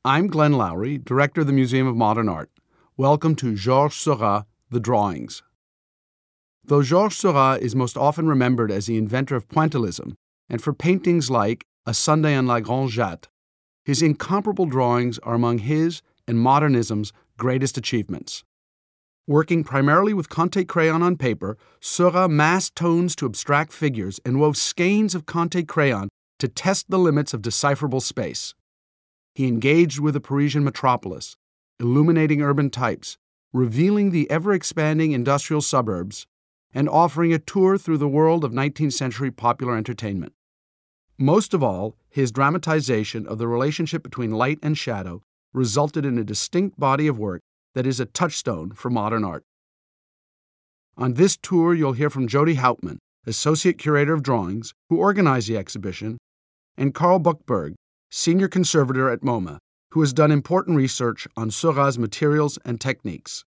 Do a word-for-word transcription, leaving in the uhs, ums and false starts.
I'm Glenn Lowry, Director of the Museum of Modern Art. Welcome to Georges Seurat, The Drawings. Though Georges Seurat is most often remembered as the inventor of pointillism, and for paintings like A Sunday on La Grande Jatte, his incomparable drawings are among his and modernism's greatest achievements. Working primarily with Conté crayon on paper, Seurat massed tones to abstract figures and wove skeins of Conté crayon to test the limits of decipherable space. He engaged with the Parisian metropolis, illuminating urban types, revealing the ever-expanding industrial suburbs, and offering a tour through the world of nineteenth century popular entertainment. Most of all, his dramatization of the relationship between light and shadow resulted in a distinct body of work that is a touchstone for modern art. On this tour, you'll hear from Jody Hauptmann, Associate Curator of Drawings, who organized the exhibition, and Carl Buchberg, Senior Conservator at MoMA, who has done important research on Seurat's materials and techniques.